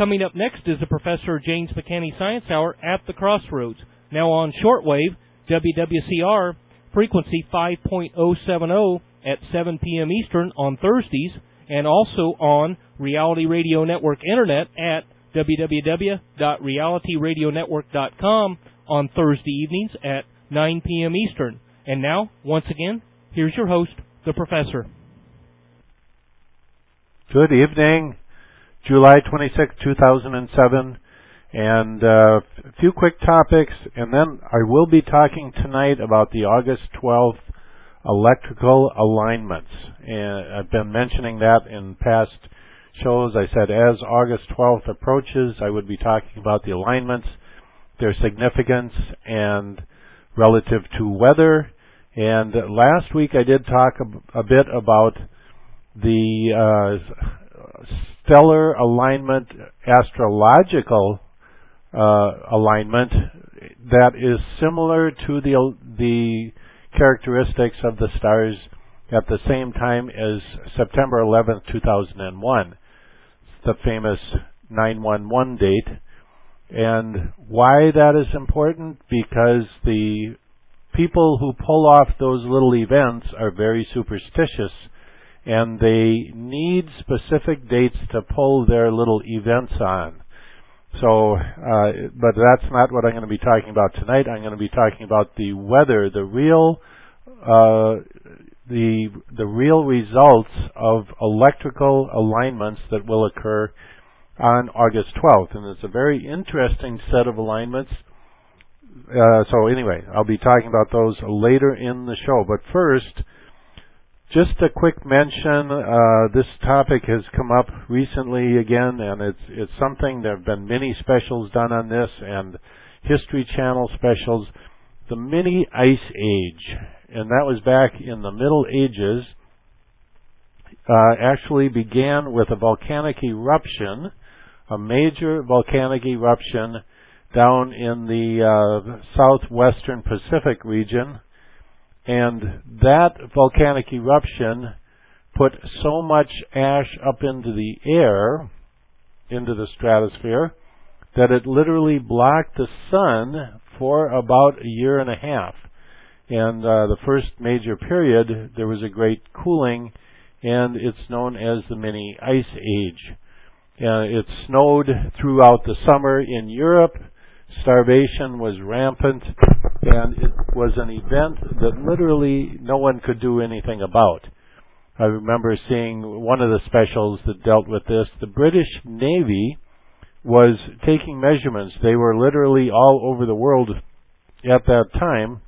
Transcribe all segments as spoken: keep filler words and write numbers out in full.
Coming up next is the Professor James McCanney Science Hour at the Crossroads. Now on shortwave, W W C R, frequency five point oh seven oh at seven p.m. Eastern on Thursdays, and also on Reality Radio Network Internet at w w w dot reality radio network dot com on Thursday evenings at nine p.m. Eastern. And now, once again, here's your host, the Professor. Good evening, July twenty-sixth, two thousand seven, and uh, a few quick topics, and then I will be talking tonight about the August twelfth electrical alignments. And I've been mentioning that in past shows. I said as August twelfth approaches, I would be talking about the alignments, their significance, and relative to weather. And last week I did talk a, a bit about the uh, stellar alignment, astrological uh, alignment that is similar to the the characteristics of the stars at the same time as September eleventh, two thousand one. It's the famous nine one one date. And why that is important? Because the people who pull off those little events are very superstitious, and they need specific dates to pull their little events on. So, uh, but that's not what I'm going to be talking about tonight. I'm going to be talking about the weather, the real, uh, the the real results of electrical alignments that will occur on August twelfth, and it's a very interesting set of alignments. Uh, so anyway, I'll be talking about those later in the show. But first, just a quick mention, uh, this topic has come up recently again, and it's it's something, there have been many specials done on this, and History Channel specials. The mini ice age, and that was back in the Middle Ages, uh, actually began with a volcanic eruption, a major volcanic eruption down in the uh, southwestern Pacific region. And that volcanic eruption put so much ash up into the air, into the stratosphere, that it literally blocked the sun for about a year and a half. And uh, the first major period, there was a great cooling, and it's known as the mini ice age. Uh, it snowed throughout the summer in Europe. Starvation was rampant, and it was an event that literally no one could do anything about. I remember seeing one of the specials that dealt with this. The British Navy was taking measurements. They were literally all over the world at that time,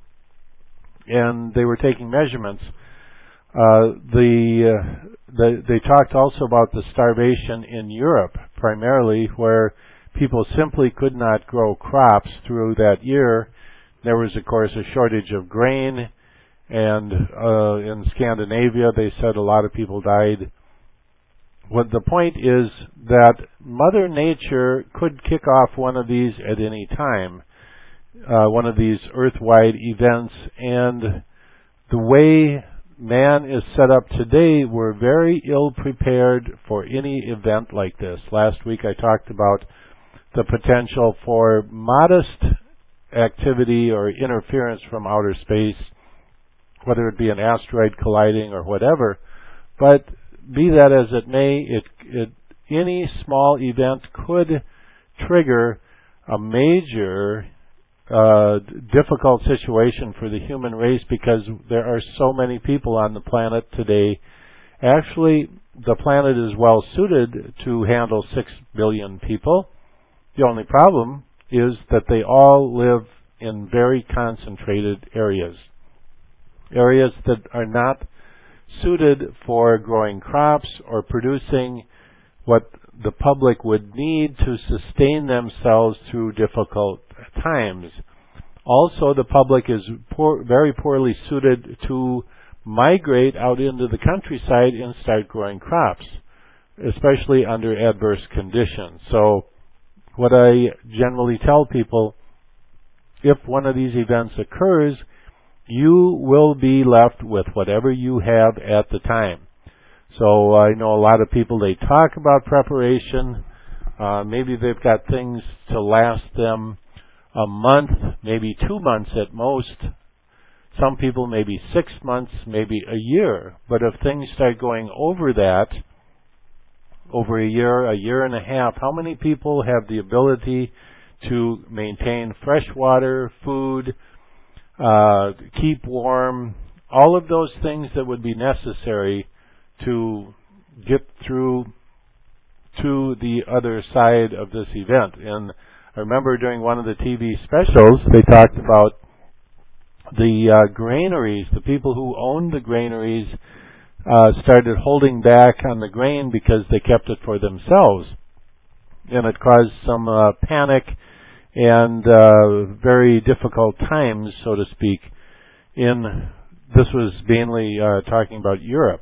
and they were taking measurements. Uh, the, uh, the they talked also about the starvation in Europe, primarily, where people simply could not grow crops through that year. There was, of course, a shortage of grain, and uh, in Scandinavia, they said a lot of people died. What the point is that Mother Nature could kick off one of these at any time, uh, one of these earth-wide events, and the way man is set up today, we're very ill prepared for any event like this. Last week I talked about the potential for modest activity or interference from outer space, whether it be an asteroid colliding or whatever. But be that as it may, it, it, any small event could trigger a major uh, difficult situation for the human race, because there are so many people on the planet today. Actually, the planet is well suited to handle six billion people. The only problem is that they all live in very concentrated areas, areas that are not suited for growing crops or producing what the public would need to sustain themselves through difficult times. Also, the public is poor, very poorly suited to migrate out into the countryside and start growing crops, especially under adverse conditions. So, what I generally tell people, if one of these events occurs, you will be left with whatever you have at the time. So I know a lot of people, they talk about preparation, Uh, maybe they've got things to last them a month, maybe two months at most. Some people maybe six months, maybe a year. But if things start going over that, over a year, a year and a half, how many people have the ability to maintain fresh water, food, uh, keep warm, all of those things that would be necessary to get through to the other side of this event? And I remember during one of the T V specials, they talked about the uh, granaries, the people who owned the granaries uh, started holding back on the grain because they kept it for themselves. And it caused some uh, panic and uh, very difficult times, so to speak. In this was mainly uh, talking about Europe.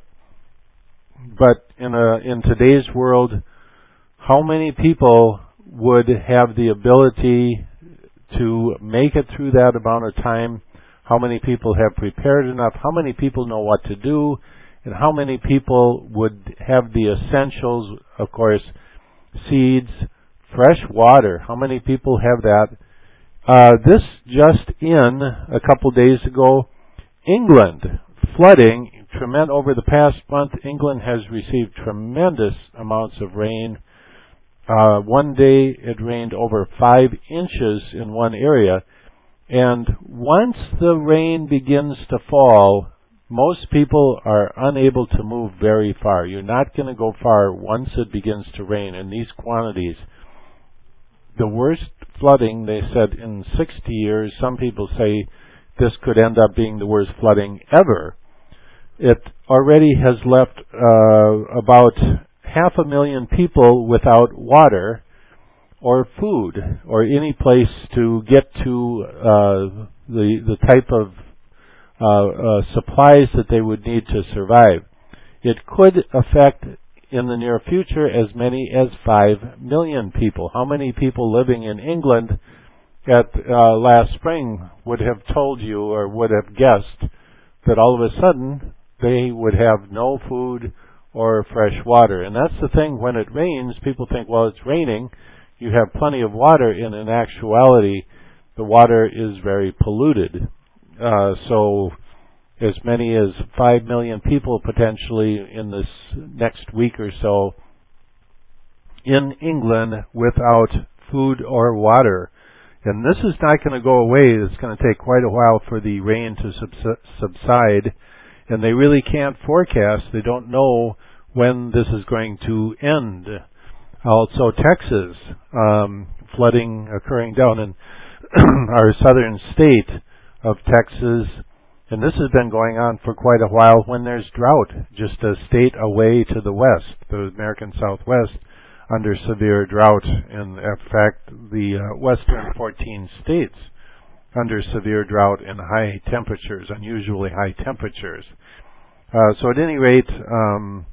But in a, in today's world, how many people would have the ability to make it through that amount of time? How many people have prepared enough? How many people know what to do? And how many people would have the essentials, of course, seeds, fresh water? How many people have that? Uh, this just in, a couple days ago, England, flooding, tremendous, over the past month, England has received tremendous amounts of rain. Uh, one day it rained over five inches in one area. And once the rain begins to fall, most people are unable to move very far. You're not going to go far once it begins to rain in these quantities. The worst flooding, they said, in sixty years. Some people say this could end up being the worst flooding ever. It already has left uh, about half a million people without water or food or any place to get to uh, the the type of uh, uh, supplies that they would need to survive. It could affect in the near future as many as five million people. How many people living in England at uh, last spring would have told you or would have guessed that all of a sudden they would have no food or fresh water? And that's the thing, when it rains, people think, well, it's raining, you have plenty of water, and in actuality, the water is very polluted. Uh, so as many as five million people potentially in this next week or so in England without food or water. And this is not going to go away. It's going to take quite a while for the rain to subside. And they really can't forecast. They don't know when this is going to end. Also, Texas, um, flooding occurring down in our southern state of Texas. And this has been going on for quite a while when there's drought, just a state away to the west, the American Southwest, under severe drought. And in fact, the uh, western fourteen states under severe drought and high temperatures, unusually high temperatures. Uh, so at any rate, um,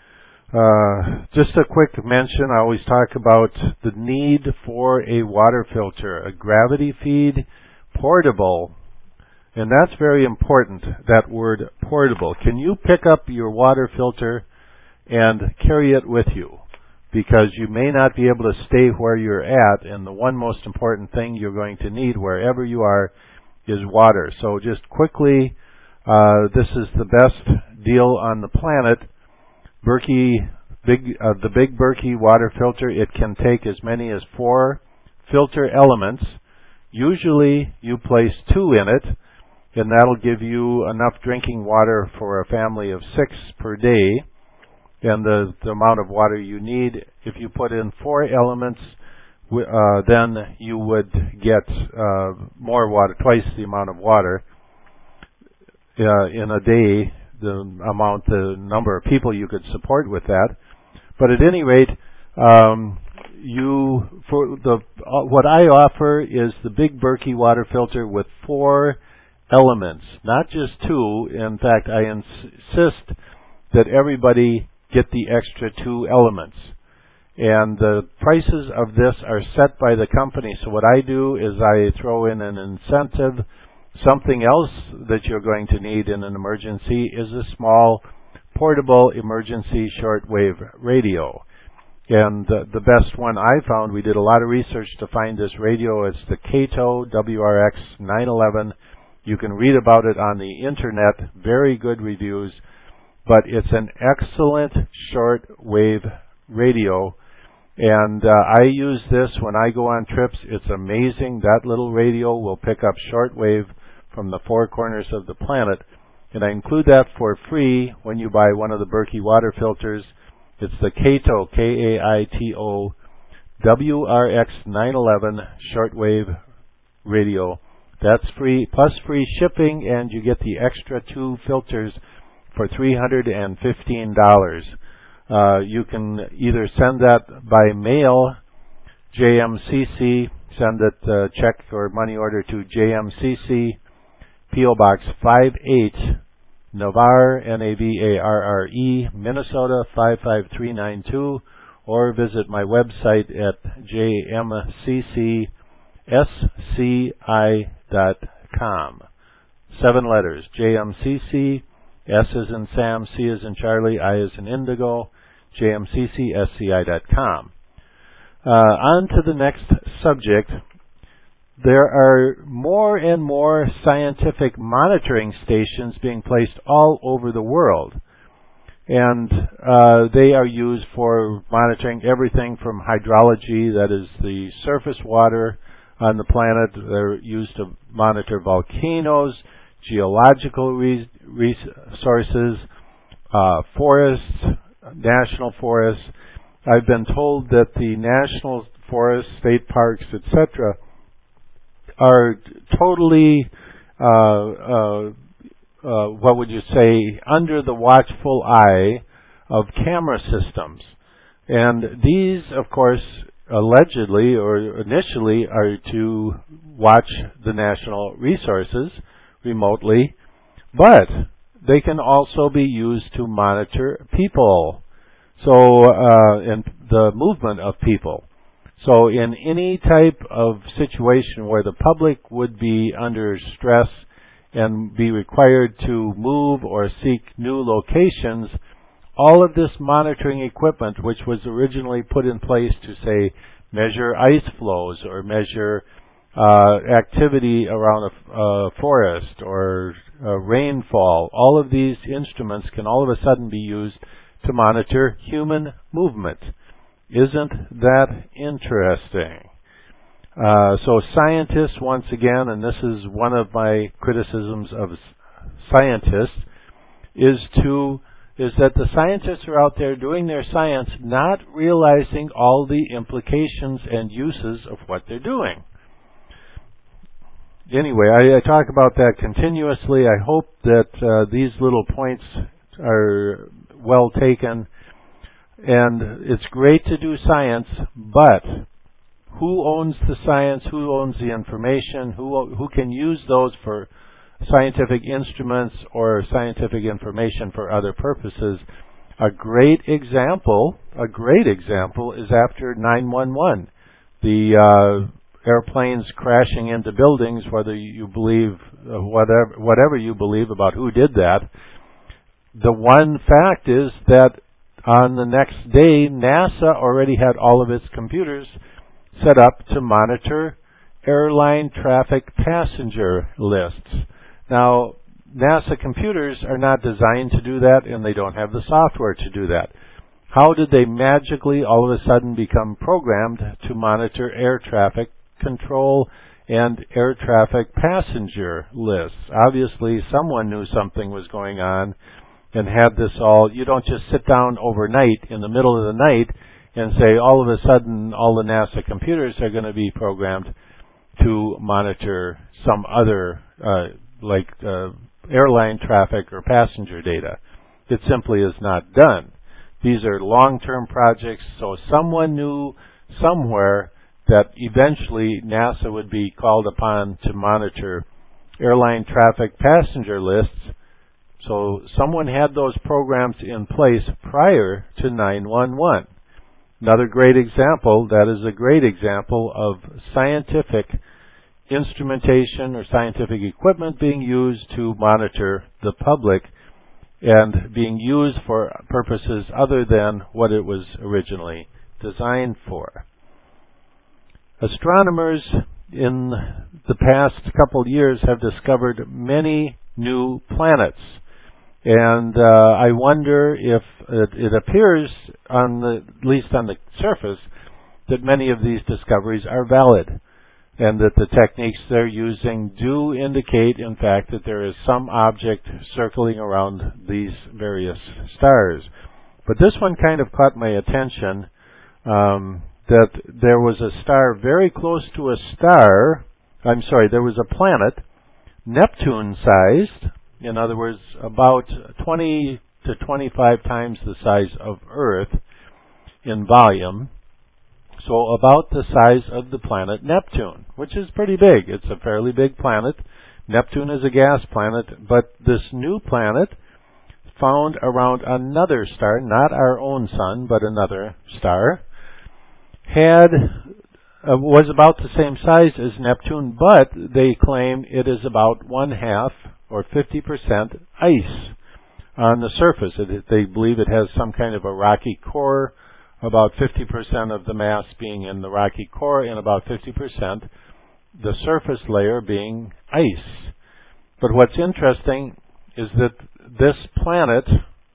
uh, just a quick mention, I always talk about the need for a water filter, a gravity feed, portable. And that's very important, that word portable. Can you pick up your water filter and carry it with you? Because you may not be able to stay where you're at, and the one most important thing you're going to need wherever you are is water. So just quickly, uh, this is the best deal on the planet. Berkey, big, uh, the Big Berkey water filter, it can take as many as four filter elements. Usually you place two in it, and that'll give you enough drinking water for a family of six per day. And the, the amount of water you need, if you put in four elements, uh, then you would get uh, more water, twice the amount of water uh, in a day, the amount, the number of people you could support with that. But at any rate, um, you for the uh, what I offer is the Big Berkey water filter with four elements, not just two. In fact, I insist that everybody get the extra two elements. And the prices of this are set by the company. So what I do is I throw in an incentive. Something else that you're going to need in an emergency is a small portable emergency shortwave radio. And uh, the best one I found, we did a lot of research to find this radio. It's the Kato W R X nine eleven. You can read about it on the internet. Very good reviews. But it's an excellent short-wave radio. And uh, I use this when I go on trips. It's amazing. That little radio will pick up shortwave from the four corners of the planet. And I include that for free when you buy one of the Berkey water filters. It's the Kato, K A I T O, W R X nine eleven shortwave radio. That's free, plus free shipping, and you get the extra two filters for three hundred fifteen dollars. Uh, you can either send that by mail, J M C C, send it uh, check or money order to J M C C, P O Box five eight, Navarre, N A V A R R E, Minnesota five five three nine two, or visit my website at j m c c s c i dot com. Seven letters, J M C C, S as in Sam, C as in Charlie, I as in Indigo, J M C C S C I dot com. Uh, on to the next subject. There are more and more scientific monitoring stations being placed all over the world. And uh, they are used for monitoring everything from hydrology, that is the surface water on the planet. They're used to monitor volcanoes, geological re- resources, uh, forests, national forests. I've been told that the national forests, state parks, et cetera, are totally, uh, uh, uh, what would you say, under the watchful eye of camera systems. And these, of course, allegedly or initially are to watch the national resources remotely, but they can also be used to monitor people, so uh, and the movement of people. So in any type of situation where the public would be under stress and be required to move or seek new locations, all of this monitoring equipment, which was originally put in place to, say, measure ice flows or measure uh, activity around a, a forest or uh, rainfall, all of these instruments can all of a sudden be used to monitor human movement. Isn't that interesting? Uh, so scientists, once again, and this is one of my criticisms of scientists, is to is that the scientists are out there doing their science, not realizing all the implications and uses of what they're doing. Anyway, I, I talk about that continuously. I hope that uh, these little points are well taken. And it's great to do science, but who owns the science? Who owns the information? Who who can use those for scientific instruments or scientific information for other purposes? A great example, a great example is after nine one one. The uh, airplanes crashing into buildings, whether you believe uh, whatever whatever you believe about who did that. The one fact is that on the next day, NASA already had all of its computers set up to monitor airline traffic passenger lists. Now, NASA computers are not designed to do that, and they don't have the software to do that. How did they magically all of a sudden become programmed to monitor air traffic control and air traffic passenger lists? Obviously, someone knew something was going on and had this all. You don't just sit down overnight in the middle of the night and say all of a sudden all the NASA computers are going to be programmed to monitor some other uh, like uh, airline traffic or passenger data. It simply is not done. These are long-term projects, so someone knew somewhere that eventually NASA would be called upon to monitor airline traffic passenger lists. So someone had those programs in place prior to nine one one. Another great example, that is a great example of scientific instrumentation or scientific equipment being used to monitor the public and being used for purposes other than what it was originally designed for. Astronomers in the past couple of years have discovered many new planets. And uh, I wonder if it, it appears, on the, at least on the surface, that many of these discoveries are valid, and that the techniques they're using do indicate, in fact, that there is some object circling around these various stars. But this one kind of caught my attention, um, that there was a star very close to a star, I'm sorry, there was a planet, Neptune-sized, in other words, about twenty to twenty-five times the size of Earth in volume, so about the size of the planet Neptune, which is pretty big. It's a fairly big planet. Neptune is a gas planet, but this new planet found around another star, not our own sun, but another star, had uh, was about the same size as Neptune, but they claim it is about one half or fifty percent ice on the surface. It, they believe it has some kind of a rocky core, about fifty percent of the mass being in the rocky core and about fifty percent the surface layer being ice. But what's interesting is that this planet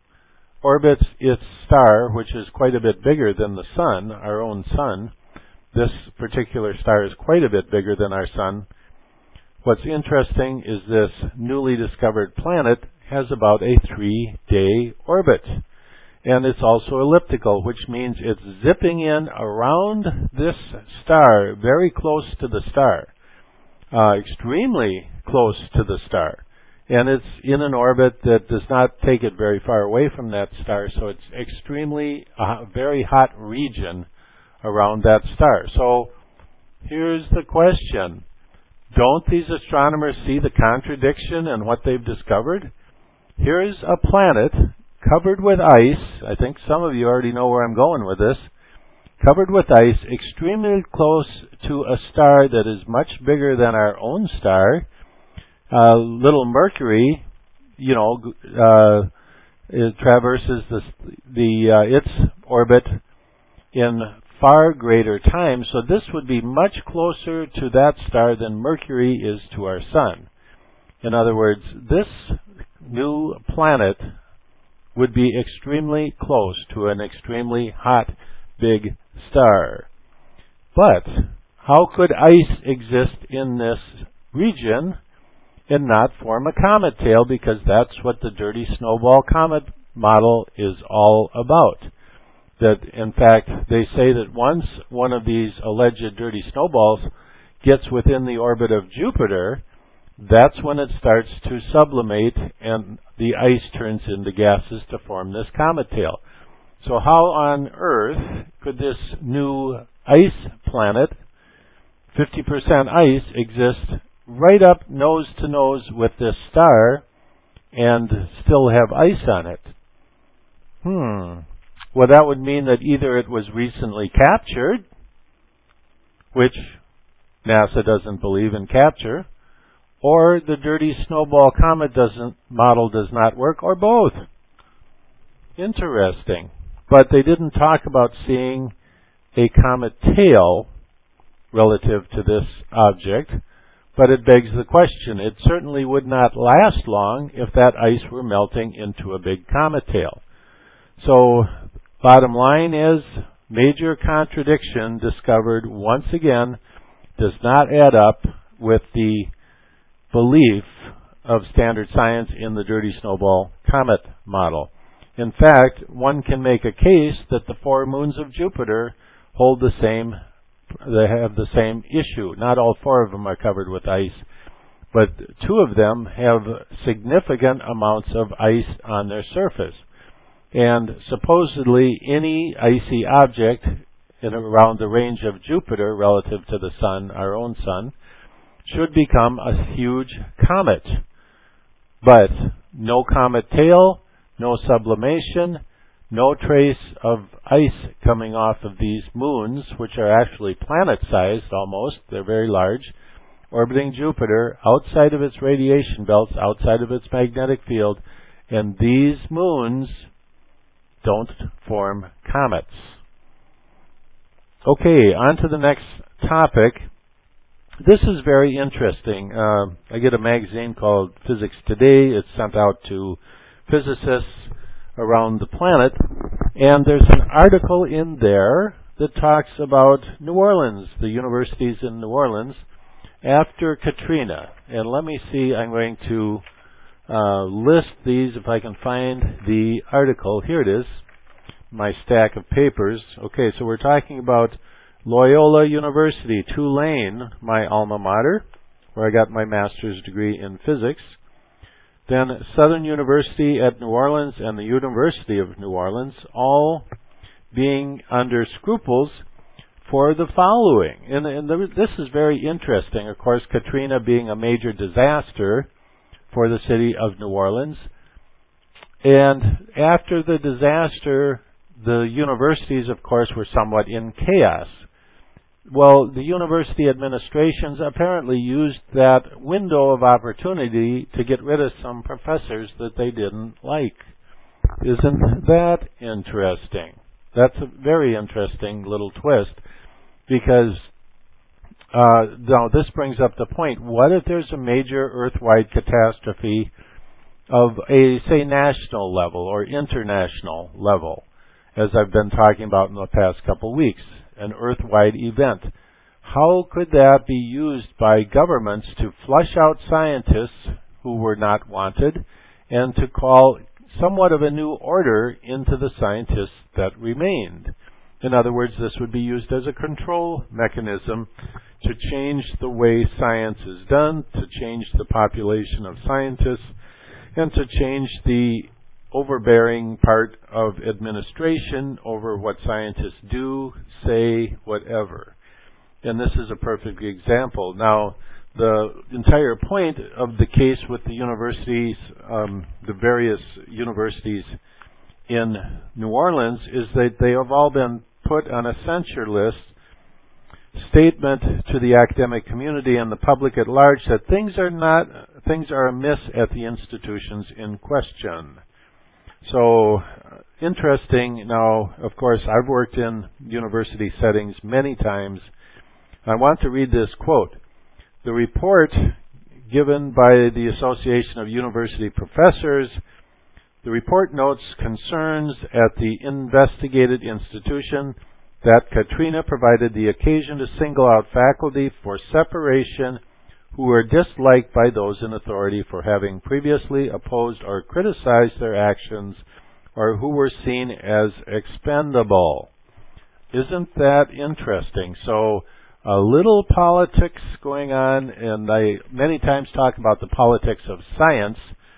orbits its star, which is quite a bit bigger than the sun, our own sun. This particular star is quite a bit bigger than our sun. What's interesting is this newly discovered planet has about a three-day orbit. And it's also elliptical, which means it's zipping in around this star, very close to the star, uh, extremely close to the star. And it's in an orbit that does not take it very far away from that star, so it's extremely, a very hot region around that star. So here's the question. Don't these astronomers see the contradiction in what they've discovered? Here's a planet covered with ice. I think some of you already know where I'm going with this. Covered with ice, extremely close to a star that is much bigger than our own star. Uh, little Mercury, you know, uh, it traverses the, the uh, its orbit in far greater time, so this would be much closer to that star than Mercury is to our sun. In other words, this new planet would be extremely close to an extremely hot, big star. But how could ice exist in this region and not form a comet tail? Because that's what the dirty snowball comet model is all about. That, in fact, they say that once one of these alleged dirty snowballs gets within the orbit of Jupiter, that's when it starts to sublimate and the ice turns into gases to form this comet tail. So how on earth could this new ice planet, fifty percent ice, exist right up nose to nose with this star and still have ice on it? Hmm. Well, that would mean that either it was recently captured, which NASA doesn't believe in capture, or the dirty snowball comet doesn't model does not work, or both. Interesting. But they didn't talk about seeing a comet tail relative to this object, but it begs the question. It certainly would not last long if that ice were melting into a big comet tail. So, bottom line is, major contradiction discovered once again does not add up with the belief of standard science in the dirty snowball comet model. In fact, one can make a case that the four moons of Jupiter hold the same, they have the same issue. Not all four of them are covered with ice, but two of them have significant amounts of ice on their surface. And supposedly any icy object in around the range of Jupiter relative to the sun, our own sun, should become a huge comet. But no comet tail, no sublimation, no trace of ice coming off of these moons, which are actually planet-sized almost, they're very large, orbiting Jupiter outside of its radiation belts, outside of its magnetic field, and these moons don't form comets. Okay, on to the next topic. This is very interesting. Uh, I get a magazine called Physics Today. It's sent out to physicists around the planet. And there's an article in there that talks about New Orleans, the universities in New Orleans, after Katrina. And let me see, I'm going to uh, list these if I can find the article. Here it is, my stack of papers. Okay, so we're talking about Loyola University, Tulane, my alma mater, where I got my master's degree in physics. Then Southern University at New Orleans and the University of New Orleans, all being under scruples for the following. And, and the, this is very interesting. Of course, Katrina being a major disaster for the city of New Orleans. And after the disaster, the universities, of course, were somewhat in chaos. Well, the university administrations apparently used that window of opportunity to get rid of some professors that they didn't like. Isn't that interesting? That's a very interesting little twist, because uh, now this brings up the point, what if there's a major earth-wide catastrophe of a, say, national level or international level, as I've been talking about in the past couple weeks? An earth-wide event. How could that be used by governments to flush out scientists who were not wanted and to call somewhat of a new order into the scientists that remained? In other words, this would be used as a control mechanism to change the way science is done, to change the population of scientists, and to change the overbearing part of administration over what scientists do, say, whatever. And this is a perfect example. Now, the entire point of the case with the universities, um, the various universities in New Orleans, is that they have all been put on a censure list, statement to the academic community and the public at large that things are not, things are amiss at the institutions in question. So, uh, interesting. Now, of course, I've worked in university settings many times. I want to read this quote. The report given by the Association of University Professors, the report notes concerns at the investigated institution that Katrina provided the occasion to single out faculty for separation who were disliked by those in authority for having previously opposed or criticized their actions, or who were seen as expendable. Isn't that interesting? So, a little politics going on, and I many times talk about the politics of science,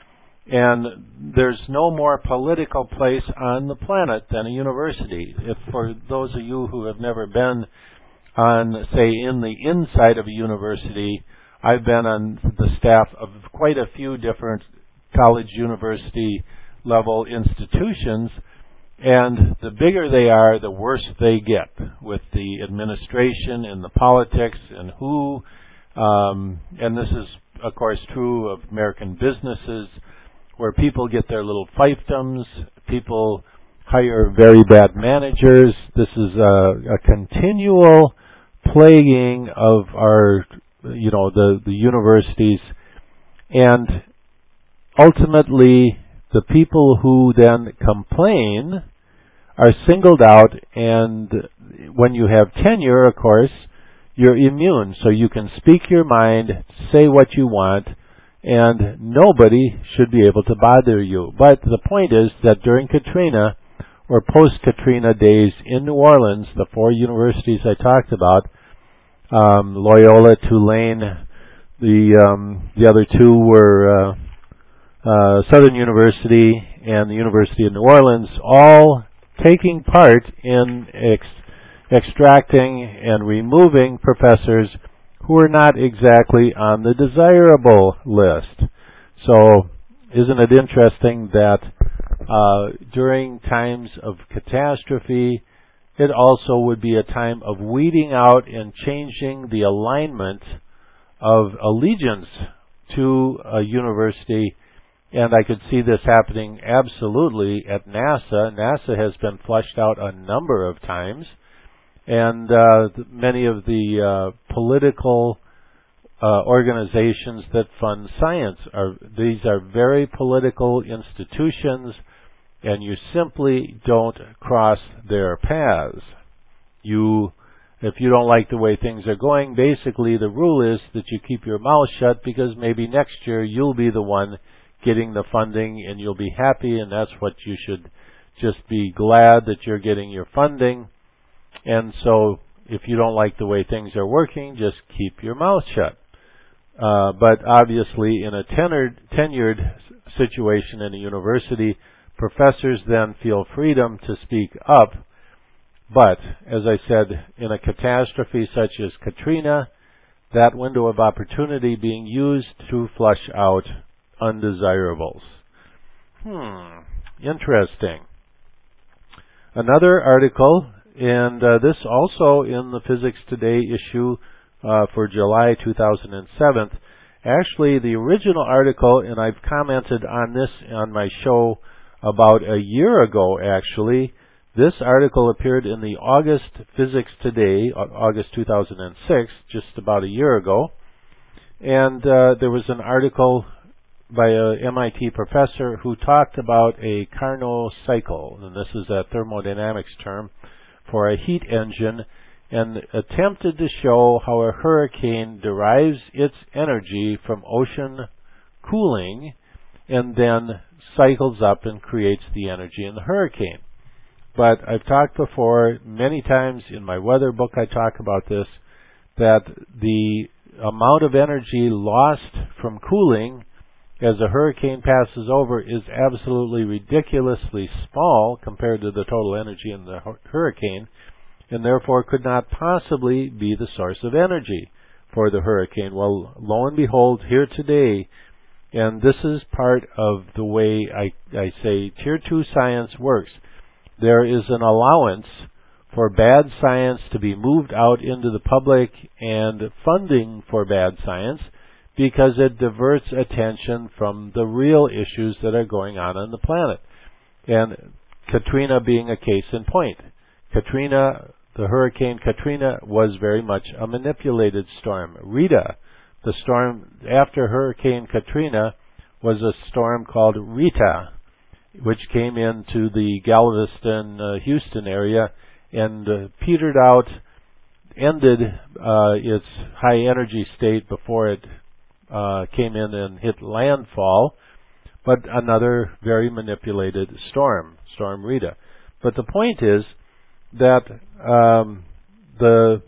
and there's no more political place on the planet than a university. If for those of you who have never been on, say, in the inside of a university, I've been on the staff of quite a few different college, university level institutions, and the bigger they are, the worse they get with the administration and the politics and who, um, and this is, of course, true of American businesses, where people get their little fiefdoms, people hire very bad managers. This is a, a continual plaguing of our you know, the, the universities, and ultimately the people who then complain are singled out, and when you have tenure, of course, you're immune, so you can speak your mind, say what you want, and nobody should be able to bother you. But the point is that during Katrina, or post-Katrina days in New Orleans, the four universities I talked about, Um, Loyola, Tulane, the um, the other two were uh, uh, Southern University and the University of New Orleans, all taking part in ex- extracting and removing professors who are not exactly on the desirable list. So, isn't it interesting that uh, during times of catastrophe, it also would be a time of weeding out and changing the alignment of allegiance to a university. And I could see this happening absolutely at NASA. NASA has been flushed out a number of times. And uh, th- many of the uh, political uh, organizations that fund science are these are very political institutions, and you simply don't cross their paths. You, if you don't like the way things are going, basically the rule is that you keep your mouth shut, because maybe next year you'll be the one getting the funding and you'll be happy, and that's what you should just be glad that you're getting your funding. And so if you don't like the way things are working, just keep your mouth shut. Uh, but obviously in a tenured, tenured situation in a university, professors then feel freedom to speak up. But, as I said, in a catastrophe such as Katrina, that window of opportunity being used to flush out undesirables. Hmm, interesting. Another article, and uh, this also in the Physics Today issue uh, for July two thousand seven. Actually, the original article, and I've commented on this on my show about a year ago, actually. This article appeared in the August Physics Today, August two thousand six, just about a year ago. And uh, there was an article by a M I T professor who talked about a Carnot cycle, and this is a thermodynamics term for a heat engine, and attempted to show how a hurricane derives its energy from ocean cooling and then cycles up and creates the energy in the hurricane. But I've talked before, many times in my weather book I talk about this, that the amount of energy lost from cooling as a hurricane passes over is absolutely ridiculously small compared to the total energy in the hurricane, and therefore could not possibly be the source of energy for the hurricane. Well, lo and behold, here today, and this is part of the way I, I say Tier two science works. There is an allowance for bad science to be moved out into the public and funding for bad science, because it diverts attention from the real issues that are going on on the planet. And Katrina being a case in point. Katrina, the Hurricane Katrina, was very much a manipulated storm. Rita, the storm after Hurricane Katrina, was a storm called Rita, which came into the Galveston, uh, Houston area and uh, petered out, ended uh, its high energy state before it uh, came in and hit landfall, but another very manipulated storm, Storm Rita. But the point is that um, the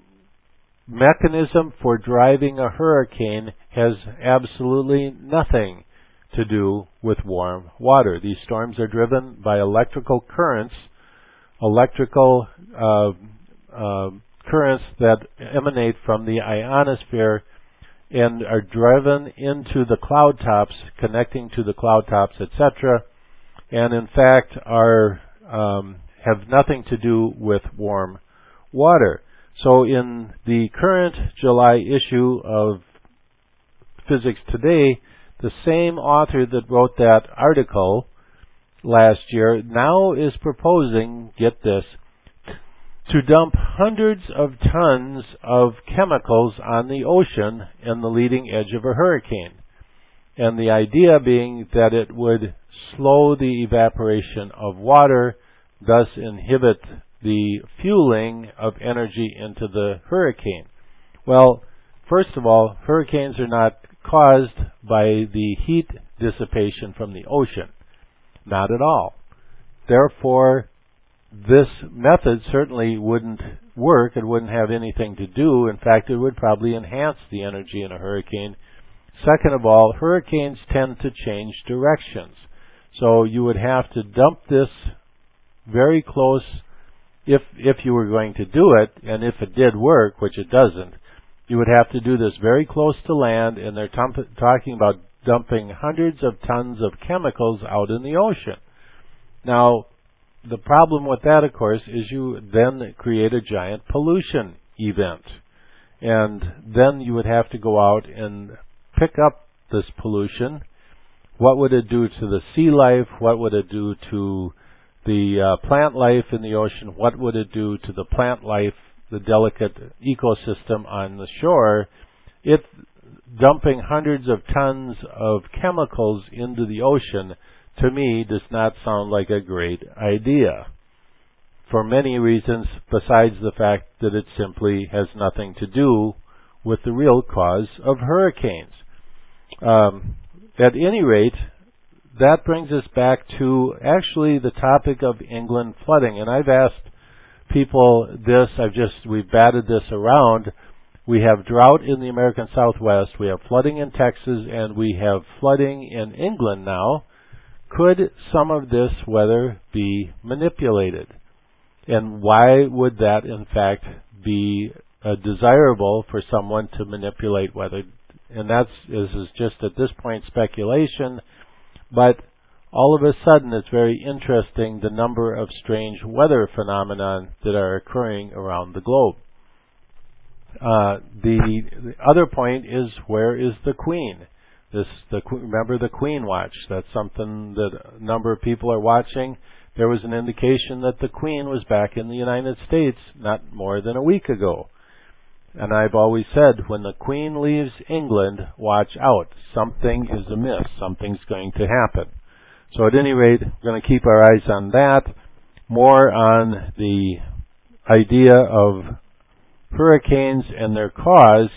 mechanism for driving a hurricane has absolutely nothing to do with warm water. These storms are driven by electrical currents, electrical uh, uh, currents that emanate from the ionosphere and are driven into the cloud tops, connecting to the cloud tops, et cetera, and in fact are um, have nothing to do with warm water. So in the current July issue of Physics Today, the same author that wrote that article last year now is proposing, get this, to dump hundreds of tons of chemicals on the ocean in the leading edge of a hurricane. And the idea being that it would slow the evaporation of water, thus inhibit the fueling of energy into the hurricane. Well, first of all, hurricanes are not caused by the heat dissipation from the ocean. Not at all. Therefore, this method certainly wouldn't work. It wouldn't have anything to do. In fact, it would probably enhance the energy in a hurricane. Second of all, hurricanes tend to change directions. So you would have to dump this very close, if if you were going to do it, and if it did work, which it doesn't, you would have to do this very close to land, and they're tump- talking about dumping hundreds of tons of chemicals out in the ocean. Now, the problem with that, of course, is you then create a giant pollution event. And then you would have to go out and pick up this pollution. What would it do to the sea life? What would it do to the uh, plant life in the ocean, what would it do to the plant life, the delicate ecosystem on the shore? It dumping hundreds of tons of chemicals into the ocean, to me, does not sound like a great idea, for many reasons besides the fact that it simply has nothing to do with the real cause of hurricanes. Um, at any rate, that brings us back to actually the topic of England flooding. And I've asked people this, I've just, we've batted this around. We have drought in the American Southwest, we have flooding in Texas, and we have flooding in England now. Could some of this weather be manipulated? And why would that, in fact, be uh, desirable for someone to manipulate weather? And that's is, is just at this point speculation, but all of a sudden it's very interesting the number of strange weather phenomena that are occurring around the globe. Uh, the, the other point is, where is the Queen? This the remember the Queen Watch. That's something that a number of people are watching. There was an indication that the Queen was back in the United States not more than a week ago. And I've always said, when the Queen leaves England, watch out. Something is amiss. Something's going to happen. So at any rate, we're going to keep our eyes on that. More on the idea of hurricanes and their cause.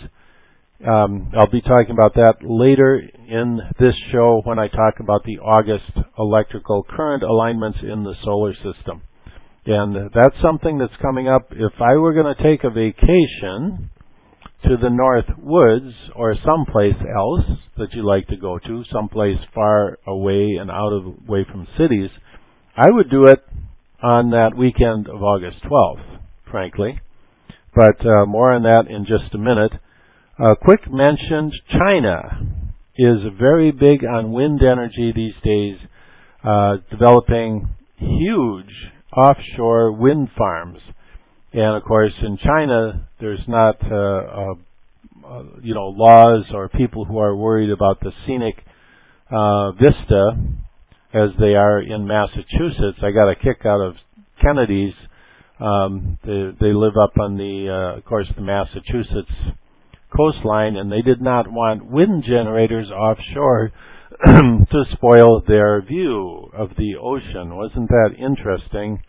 Um, I'll be talking about that later in this show when I talk about the August electrical current alignments in the solar system. And that's something that's coming up. If I were going to take a vacation to the North Woods or someplace else that you like to go to, someplace far away and out of away from cities, I would do it on that weekend of August twelfth, frankly. But uh, more on that in just a minute. A quick mention, China is very big on wind energy these days, uh, developing huge offshore wind farms. And of course, in China, there's not, uh, uh, uh, you know, laws or people who are worried about the scenic uh, vista as they are in Massachusetts. I got a kick out of Kennedy's. Um, they, they live up on the, uh, of course, the Massachusetts coastline, and they did not want wind generators offshore to spoil their view of the ocean. Wasn't that interesting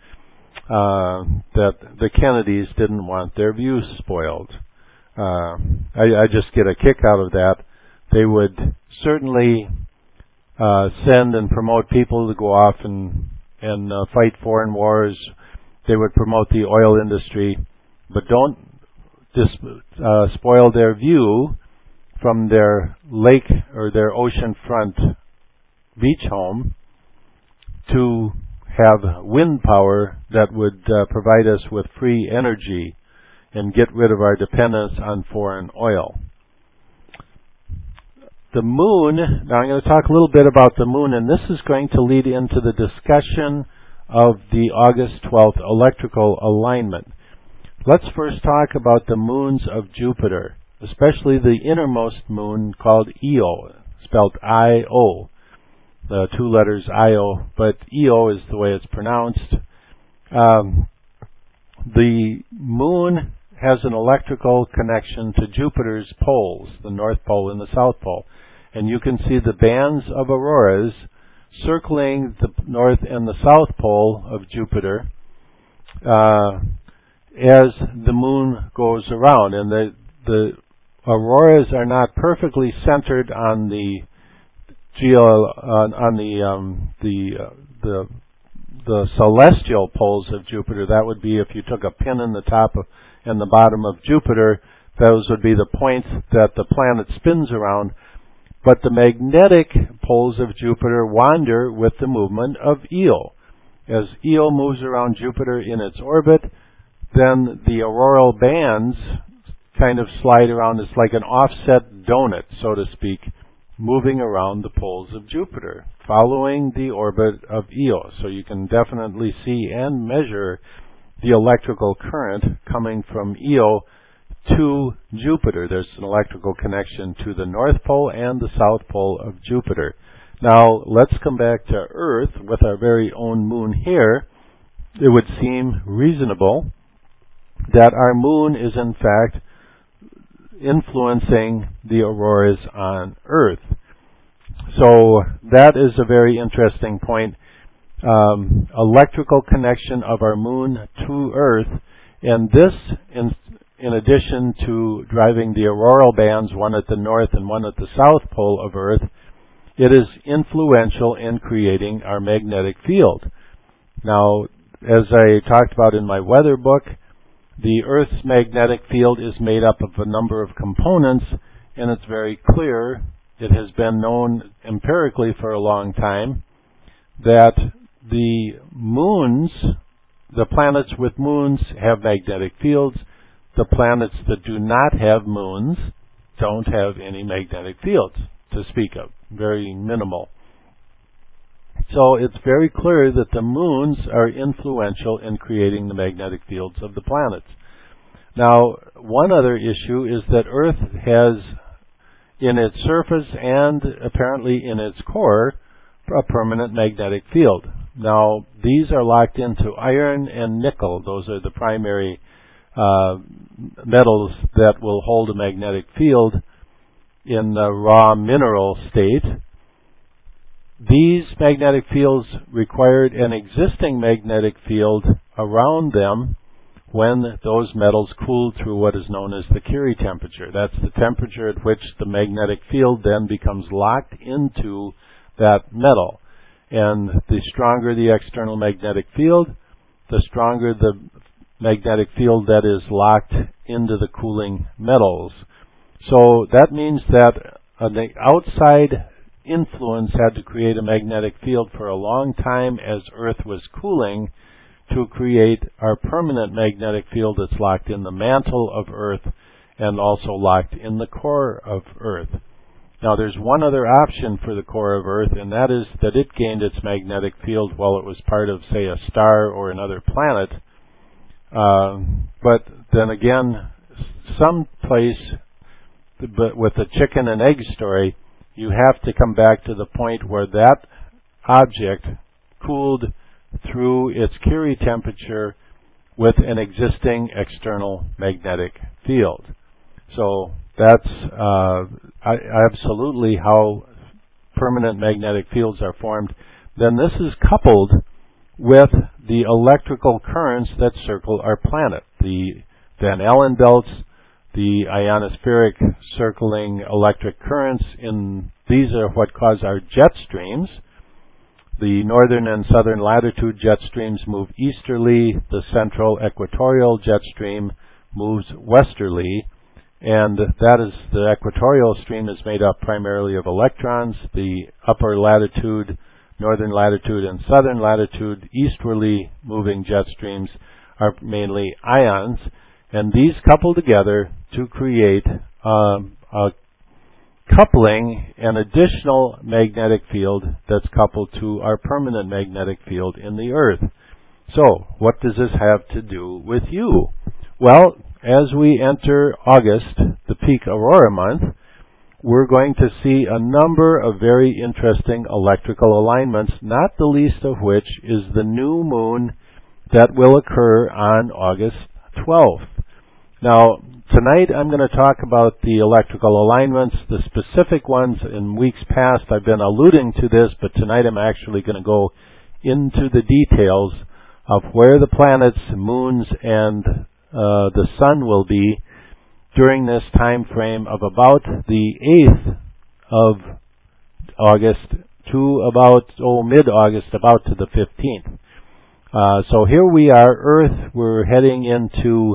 uh, that the Kennedys didn't want their views spoiled? Uh, I, I just get a kick out of that. They would certainly uh, send and promote people to go off and, and uh, fight foreign wars. They would promote the oil industry, but don't Just uh, spoil their view from their lake or their oceanfront beach home to have wind power that would uh, provide us with free energy and get rid of our dependence on foreign oil. The moon, now I'm going to talk a little bit about the moon, and this is going to lead into the discussion of the August twelfth electrical alignment. Let's first talk about the moons of Jupiter, especially the innermost moon called Io, spelled I O. The two letters I O, but Io is the way it's pronounced. Um, the moon has an electrical connection to Jupiter's poles, the North Pole and the South Pole. And you can see the bands of auroras circling the North and the South Pole of Jupiter Uh, as the moon goes around, and the the auroras are not perfectly centered on the geo on, on the um, the uh, the the celestial poles of Jupiter. That would be if you took a pin in the top of, and the bottom of Jupiter. Those would be the points that the planet spins around. But the magnetic poles of Jupiter wander with the movement of Io. As Io moves around Jupiter in its orbit, then the auroral bands kind of slide around. It's like an offset donut, so to speak, moving around the poles of Jupiter, following the orbit of Io. So you can definitely see and measure the electrical current coming from Io to Jupiter. There's an electrical connection to the North Pole and the South Pole of Jupiter. Now, let's come back to Earth with our very own moon here. it would seem reasonable that our moon is in fact influencing the auroras on Earth. So that is a very interesting point. Um, electrical connection of our moon to Earth, and this, in, in addition to driving the auroral bands, one at the north and one at the south pole of Earth, it is influential in creating our magnetic field. Now, as I talked about in my weather book, the Earth's magnetic field is made up of a number of components, and it's very clear, it has been known empirically for a long time, that the moons, the planets with moons have magnetic fields. The planets that do not have moons don't have any magnetic fields to speak of, very minimal. So it's very clear that the moons are influential in creating the magnetic fields of the planets. Now, one other issue is that Earth has, in its surface and apparently in its core, a permanent magnetic field. Now, these are locked into iron and nickel. Those are the primary uh, metals that will hold a magnetic field in the raw mineral state. These magnetic fields required an existing magnetic field around them when those metals cooled through what is known as the Curie temperature. That's the temperature at which the magnetic field then becomes locked into that metal. And the stronger the external magnetic field, the stronger the magnetic field that is locked into the cooling metals. So that means that an outside influence had to create a magnetic field for a long time as Earth was cooling to create our permanent magnetic field that's locked in the mantle of Earth and also locked in the core of Earth. Now there's one other option for the core of Earth, and that is that it gained its magnetic field while it was part of, say, a star or another planet. Uh, but then again, some place, but with the chicken and egg story, you have to come back to the point where that object cooled through its Curie temperature with an existing external magnetic field. So that's uh, absolutely how permanent magnetic fields are formed. Then this is coupled with the electrical currents that circle our planet, the Van Allen belts, the ionospheric circling electric currents. In these are what cause our jet streams. The northern and southern latitude jet streams move easterly. The central equatorial jet stream moves westerly. And that is, the equatorial stream is made up primarily of electrons. The upper latitude, northern latitude, and southern latitude easterly moving jet streams are mainly ions. And these couple together to create um, a coupling, an additional magnetic field that's coupled to our permanent magnetic field in the Earth. So, what does this have to do with you? Well, as we enter August, the peak aurora month, we're going to see a number of very interesting electrical alignments, not the least of which is the new moon that will occur on August twelfth. Now, tonight I'm going to talk about the electrical alignments, the specific ones. In weeks past I've been alluding to this, but tonight I'm actually going to go into the details of where the planets, moons, and uh, the sun will be during this time frame of about the eighth of August to about, oh, mid-August, about to the fifteenth. Uh, so here we are, Earth, we're heading into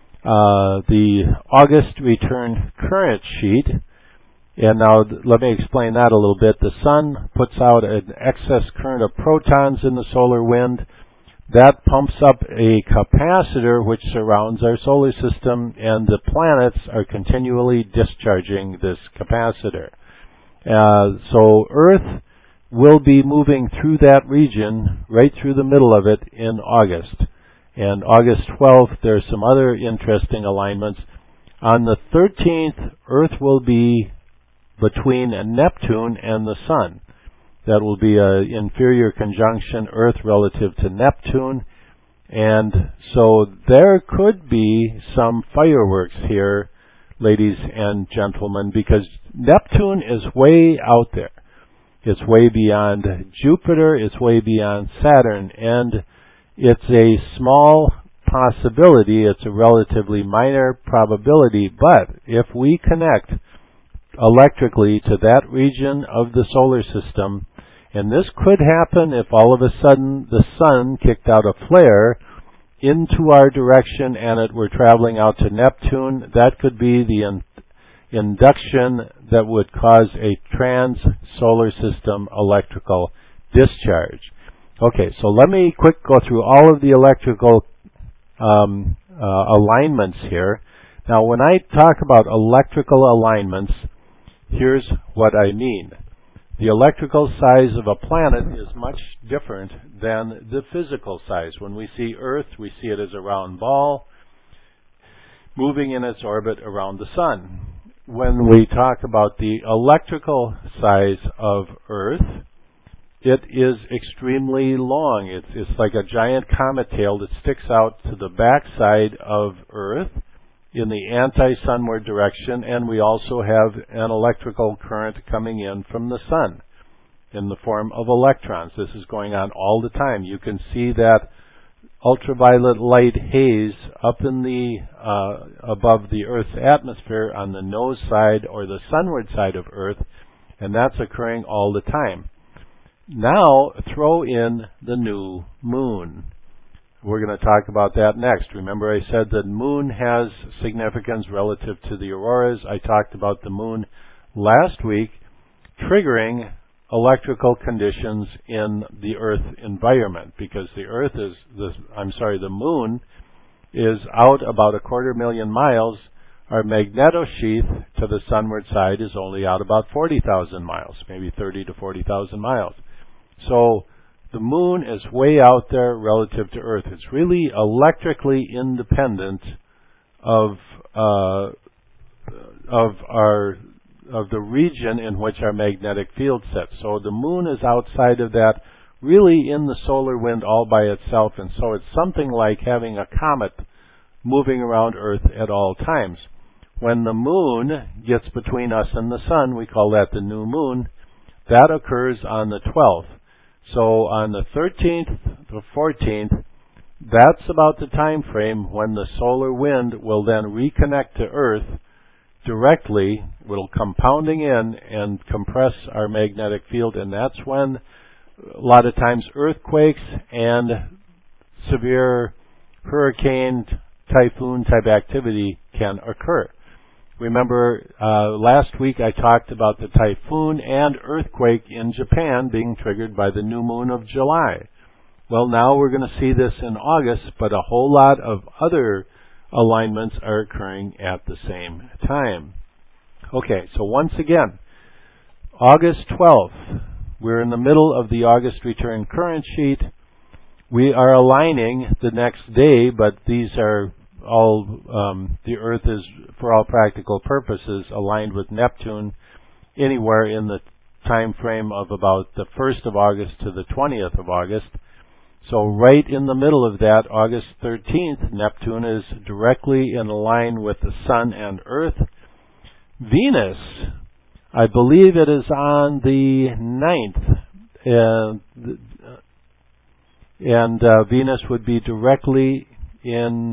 Uh, the August return current sheet. And now th- let me explain that a little bit. The sun puts out an excess current of protons in the solar wind. That pumps up a capacitor which surrounds our solar system, and the planets are continually discharging this capacitor. Uh, so Earth will be moving through that region, right through the middle of it, in August. And August twelfth, there's some other interesting alignments. On the thirteenth, Earth will be between Neptune and the Sun. That will be an inferior conjunction, Earth relative to Neptune. And so there could be some fireworks here, ladies and gentlemen, because Neptune is way out there. It's way beyond Jupiter, it's way beyond Saturn, and it's a small possibility, it's a relatively minor probability, but if we connect electrically to that region of the solar system, and this could happen if all of a sudden the sun kicked out a flare into our direction and it were traveling out to Neptune, that could be the in- induction that would cause a trans-solar system electrical discharge. Okay, so let me quick go through all of the electrical um, uh, alignments here. Now, when I talk about electrical alignments, here's what I mean. The electrical size of a planet is much different than the physical size. When we see Earth, we see it as a round ball moving in its orbit around the sun. When we talk about the electrical size of Earth, it is extremely long. It's, it's like a giant comet tail that sticks out to the backside of Earth in the anti-sunward direction, and we also have an electrical current coming in from the sun in the form of electrons. This is going on all the time. You can see that ultraviolet light haze up in the uh, above the Earth's atmosphere on the nose side or the sunward side of Earth, and that's occurring all the time. Now throw in the new moon. We're going to talk about that next. Remember I said that moon has significance relative to the auroras. I talked about the moon last week triggering electrical conditions in the Earth environment, because the Earth is, the, I'm sorry, the moon is out about a quarter million miles. Our magnetosheath to the sunward side is only out about forty thousand miles, maybe thirty to forty thousand miles. So the moon is way out there relative to Earth. It's really electrically independent of uh, of our of the region in which our magnetic field sits. So the moon is outside of that, really in the solar wind all by itself, and so it's something like having a comet moving around Earth at all times. When the moon gets between us and the sun, we call that the new moon. That occurs on the twelfth. So on the thirteenth to fourteenth, that's about the time frame when the solar wind will then reconnect to Earth directly. It'll come pounding in and compress our magnetic field, and that's when a lot of times earthquakes and severe hurricane, typhoon type activity can occur. Remember, uh, last week I talked about the typhoon and earthquake in Japan being triggered by the new moon of July. Well, now we're going to see this in August, but a whole lot of other alignments are occurring at the same time. Okay, so once again, August twelfth, we're in the middle of the August return current sheet. We are aligning the next day, but these are all, um, the Earth is, for all practical purposes, aligned with Neptune anywhere in the time frame of about the first of August to the twentieth of August. So right in the middle of that, August thirteenth, Neptune is directly in line with the Sun and Earth. Venus, I believe it is on the ninth, and, and uh, Venus would be directly in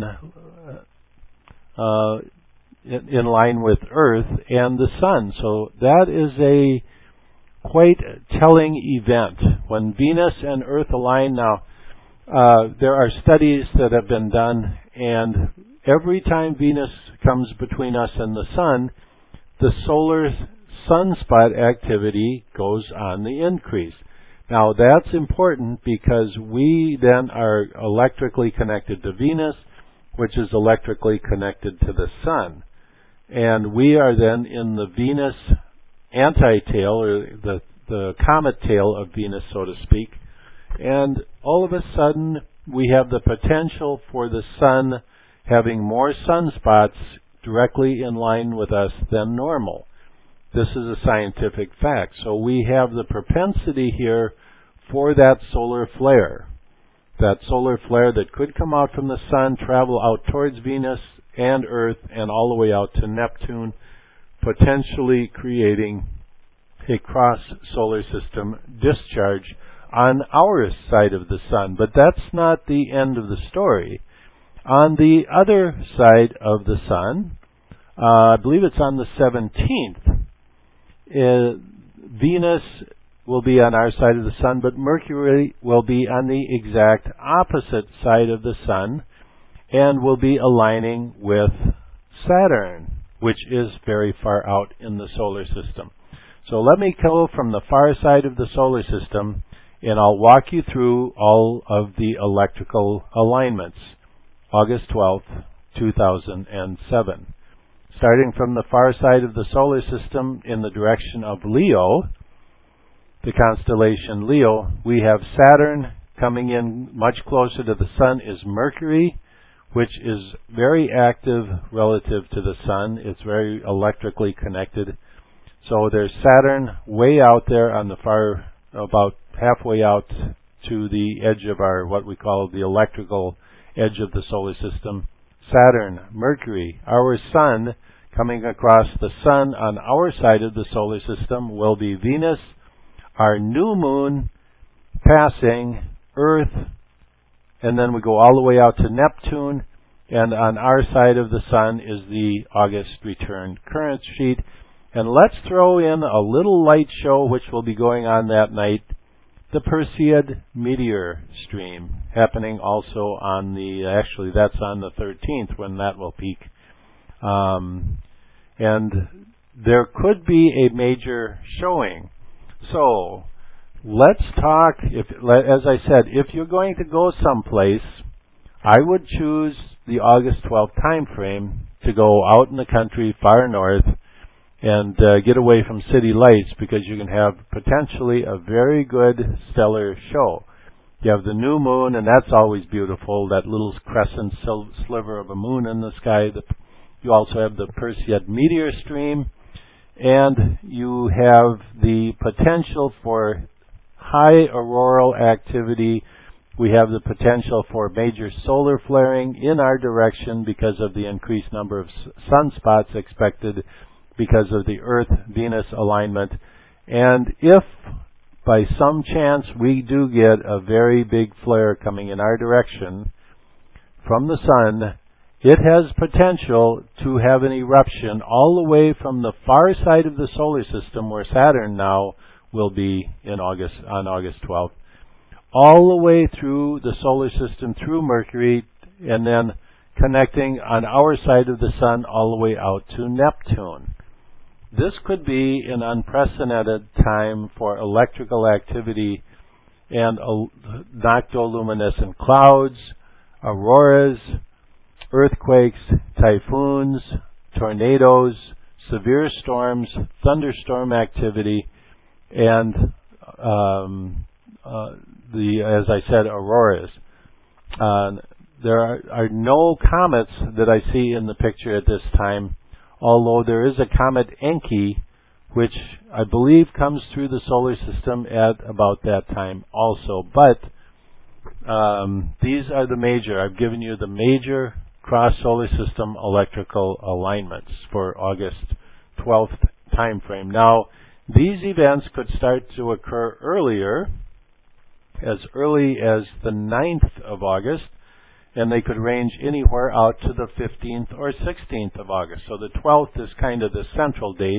uh, in, in line with Earth and the Sun. So that is a quite telling event. When Venus and Earth align now, Uh, there are studies that have been done, and every time Venus comes between us and the Sun, the solar sunspot activity goes on the increase. Now, that's important because we then are electrically connected to Venus, which is electrically connected to the Sun. And we are then in the Venus anti-tail, or the, the comet tail of Venus, so to speak. And all of a sudden, we have the potential for the Sun having more sunspots directly in line with us than normal. This is a scientific fact. So we have the propensity here for that solar flare. that solar flare that could come out from the sun, travel out towards Venus and Earth, and all the way out to Neptune, potentially creating a cross-solar system discharge on our side of the sun. But that's not the end of the story. On the other side of the sun, uh, I believe it's on the seventeenth, uh, Venus will be on our side of the sun, but Mercury will be on the exact opposite side of the sun and will be aligning with Saturn, which is very far out in the solar system. So let me go from the far side of the solar system, and I'll walk you through all of the electrical alignments. August twelfth, two thousand seven. Starting from the far side of the solar system in the direction of Leo, the constellation Leo, we have Saturn coming in much closer to the sun is Mercury, which is very active relative to the sun. It's very electrically connected. So there's Saturn way out there on the far, about halfway out to the edge of our, what we call the electrical edge of the solar system. Saturn, Mercury, our sun, coming across the sun on our side of the solar system will be Venus, our new moon passing Earth, and then we go all the way out to Neptune, and on our side of the sun is the August return current sheet. And let's throw in a little light show which will be going on that night, the Perseid meteor stream, happening also on the, actually that's on the thirteenth when that will peak. Um, and there could be a major showing. So, let's talk, if, as I said, if you're going to go someplace, I would choose the August twelfth time frame to go out in the country far north and uh, get away from city lights, because you can have potentially a very good stellar show. You have the new moon, and that's always beautiful, that little crescent sil- sliver of a moon in the sky. The, you also have the Perseid meteor stream, and you have the potential for high auroral activity. We have the potential for major solar flaring in our direction because of the increased number of sunspots expected because of the Earth-Venus alignment. And if by some chance we do get a very big flare coming in our direction from the sun, it has potential to have an eruption all the way from the far side of the solar system, where Saturn now will be in August, on August twelfth, all the way through the solar system, through Mercury, and then connecting on our side of the sun all the way out to Neptune. This could be an unprecedented time for electrical activity and uh, noctoluminescent clouds, auroras, earthquakes, typhoons, tornadoes, severe storms, thunderstorm activity, and um, uh, the, as I said, auroras. Uh, there are, are no comets that I see in the picture at this time, although there is a comet Encke, which I believe comes through the solar system at about that time also. But um, these are the major. I've given you the major cross-solar system electrical alignments for August twelfth time frame. Now, these events could start to occur earlier, as early as the ninth of August, and they could range anywhere out to the fifteenth or sixteenth of August. So the twelfth is kind of the central date.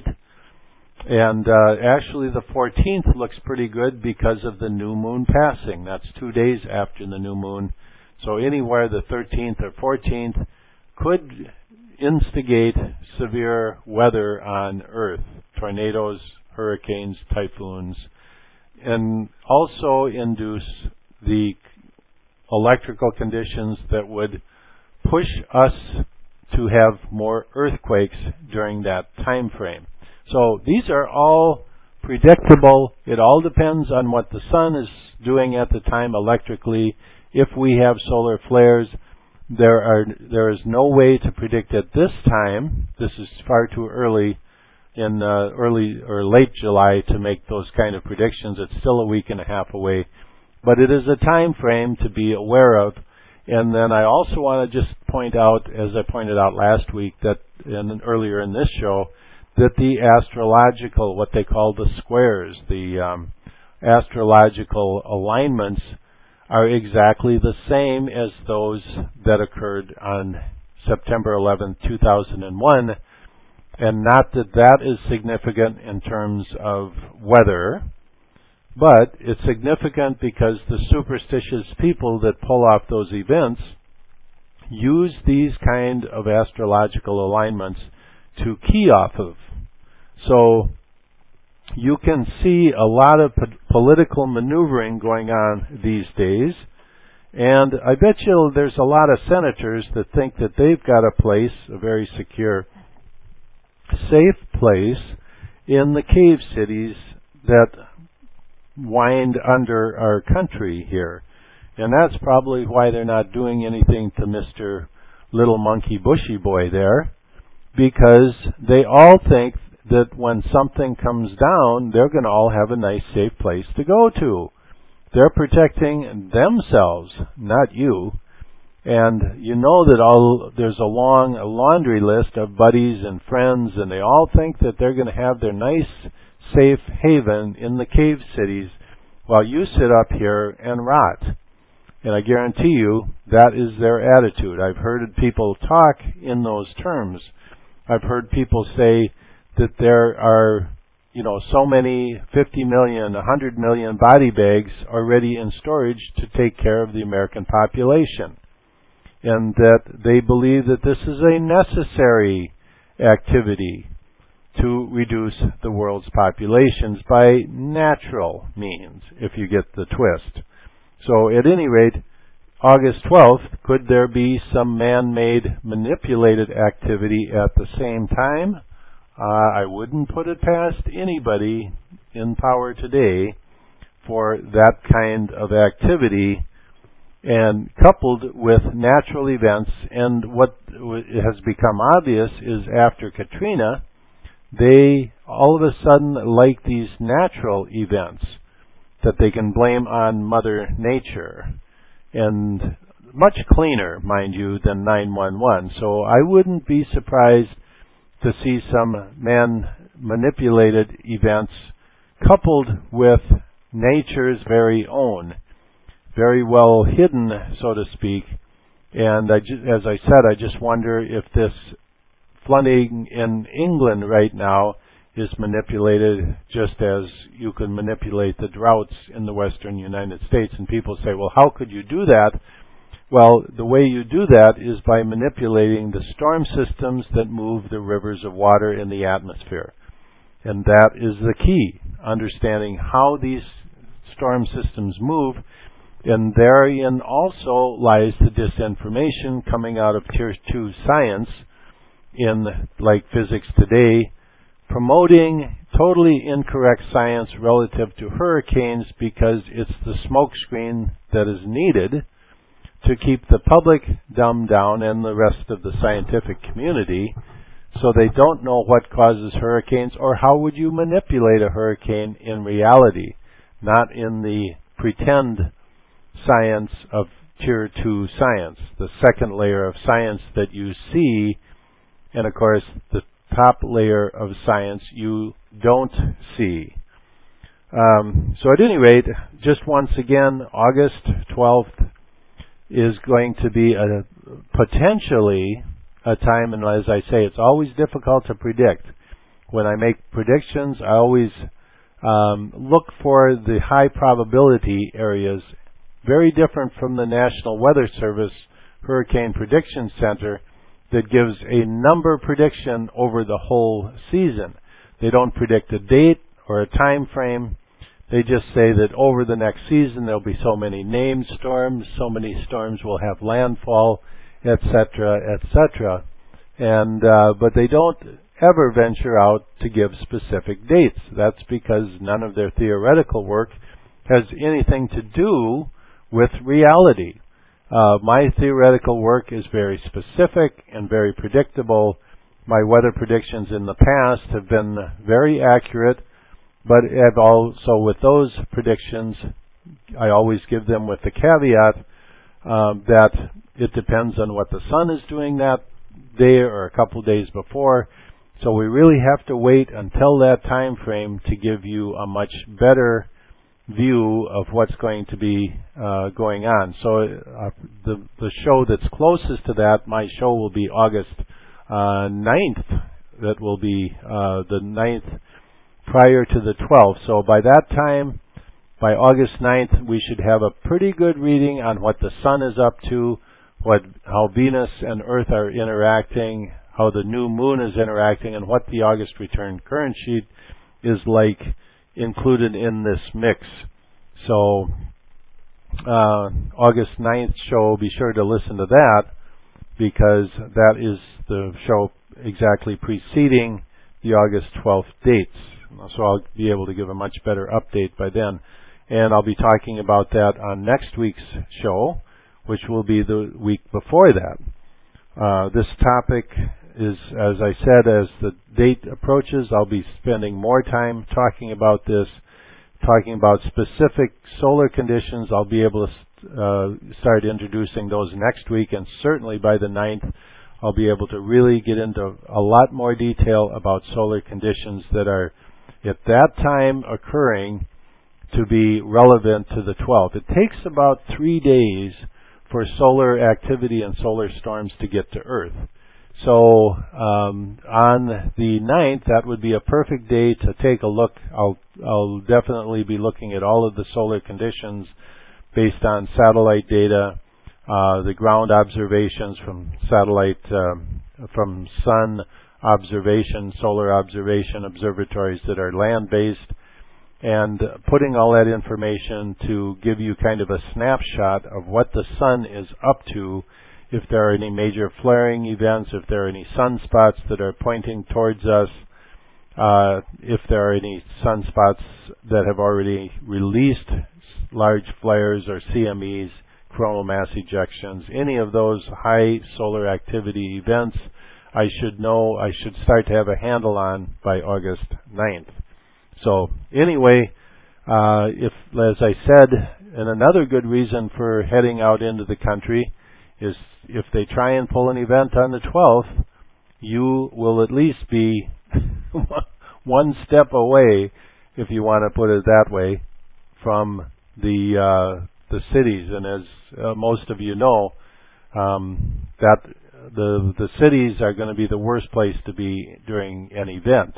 And uh, actually the fourteenth looks pretty good because of the new moon passing. That's two days after the new moon. So anywhere the thirteenth or fourteenth could instigate severe weather on Earth. Tornadoes, hurricanes, typhoons, and also induce the electrical conditions that would push us to have more earthquakes during that time frame. So these are all predictable. It all depends on what the sun is doing at the time electrically. If we have solar flares, there are there is no way to predict at this time. This is far too early in uh, early or late July to make those kind of predictions. It's still a week and a half away. but it is a time frame to be aware of. And then I also want to just point out, as I pointed out last week, that in, earlier in this show, that the astrological, what they call the squares, the um, astrological alignments, are exactly the same as those that occurred on September eleventh, two thousand one. And not that that is significant in terms of weather, but it's significant because the superstitious people that pull off those events use these kind of astrological alignments to key off of. So you can see a lot of po- political maneuvering going on these days, and I bet you there's a lot of senators that think that they've got a place, a very secure, safe place in the cave cities that wind under our country here. And that's probably why they're not doing anything to Mister Little Monkey Bushy Boy there, because they all think that when something comes down, they're going to all have a nice, safe place to go to. They're protecting themselves, not you. And you know that all there's a long a laundry list of buddies and friends, and they all think that they're going to have their nice, safe haven in the cave cities while you sit up here and rot. And I guarantee you that is their attitude. I've heard people talk in those terms. I've heard people say that there are, you know, so many fifty million, one hundred million body bags already in storage to take care of the American population. And that they believe that this is a necessary activity to reduce the world's populations by natural means, if you get the twist. So at any rate, August twelfth, could there be some man-made manipulated activity at the same time? Uh, I wouldn't put it past anybody in power today for that kind of activity, and coupled with natural events. And what has become obvious is after Katrina, they all of a sudden like these natural events that they can blame on Mother Nature. And much cleaner, mind you, than nine one one. So I wouldn't be surprised to see some man-manipulated events coupled with nature's very own, very well hidden, so to speak. And I ju- as I said, I just wonder if this flooding in England right now is manipulated just as you can manipulate the droughts in the western United States. And people say, well, how could you do that? Well, the way you do that is by manipulating the storm systems that move the rivers of water in the atmosphere. And that is the key, understanding how these storm systems move. And therein also lies the disinformation coming out of Tier two science in, like Physics Today, promoting totally incorrect science relative to hurricanes because it's the smokescreen that is needed to keep the public dumbed down and the rest of the scientific community, so they don't know what causes hurricanes or how would you manipulate a hurricane in reality, not in the pretend science of Tier two science, the second layer of science that you see, and of course the top layer of science you don't see. Um, so at any rate, just once again, August twelfth is going to be a potentially a time, and as I say, it's always difficult to predict. When I make predictions, I always um, look for the high probability areas, very different from the National Weather Service Hurricane Prediction Center that gives a number prediction over the whole season. They don't predict a date or a time frame. They just say that over the next season there'll be so many named storms, so many storms will have landfall, et cetera, et cetera. And uh, but they don't ever venture out to give specific dates. That's because none of their theoretical work has anything to do with reality. Uh, my theoretical work is very specific and very predictable. My weather predictions in the past have been very accurate, but have also, with those predictions, I always give them with the caveat um, that it depends on what the sun is doing that day or a couple days before. So we really have to wait until that time frame to give you a much better view of what's going to be uh, going on. So uh, the the show that's closest to that, my show will be August uh, ninth. That will be uh, the ninth prior to the twelfth. So by that time, by August ninth, we should have a pretty good reading on what the sun is up to, what how Venus and Earth are interacting, how the new moon is interacting, and what the August return current sheet is like included in this mix. So uh, August ninth show, be sure to listen to that, because that is the show exactly preceding the August twelfth dates. So I'll be able to give a much better update by then. And I'll be talking about that on next week's show, which will be the week before that. Uh, this topic is, as I said, as the date approaches, I'll be spending more time talking about this, talking about specific solar conditions. I'll be able to uh, start introducing those next week, and certainly by the ninth, I'll be able to really get into a lot more detail about solar conditions that are at that time occurring to be relevant to the twelfth. It takes about three days for solar activity and solar storms to get to Earth. So um, on the ninth, that would be a perfect day to take a look. I'll, I'll definitely be looking at all of the solar conditions based on satellite data, uh, the ground observations from satellite, um, from sun observation, solar observation observatories that are land-based, and putting all that information to give you kind of a snapshot of what the sun is up to, if there are any major flaring events, if there are any sunspots that are pointing towards us, uh, if there are any sunspots that have already released large flares or C M Es, coronal mass ejections, any of those high solar activity events, I should know, I should start to have a handle on by August ninth. So anyway, uh, if, as I said, and another good reason for heading out into the country is if they try and pull an event on the twelfth, you will at least be one step away, if you want to put it that way, from the uh, the cities. And as uh, most of you know, um, that the the cities are going to be the worst place to be during an event.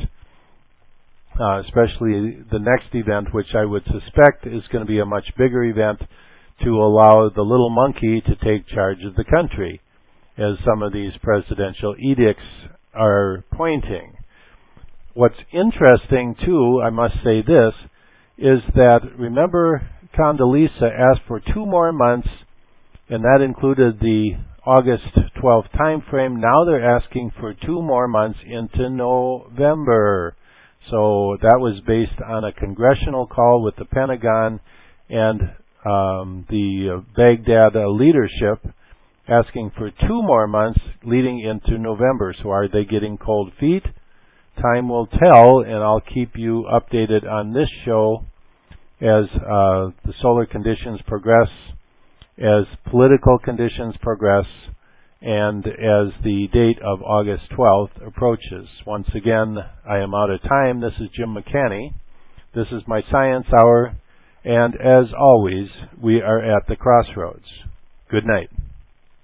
Uh, especially the next event, which I would suspect is going to be a much bigger event to allow the little monkey to take charge of the country, as some of these presidential edicts are pointing. What's interesting, too, I must say this, is that, remember, Condoleezza asked for two more months, and that included the August twelfth time frame. Now they're asking for two more months into November. So that was based on a congressional call with the Pentagon and um, the uh, Baghdad uh, leadership asking for two more months leading into November. So are they getting cold feet? Time will tell, and I'll keep you updated on this show as uh, the solar conditions progress, as political conditions progress, and as the date of August twelfth approaches. Once again, I am out of time. This is Jim McCanny. This is my Science Hour, and as always, we are at the crossroads. Good night.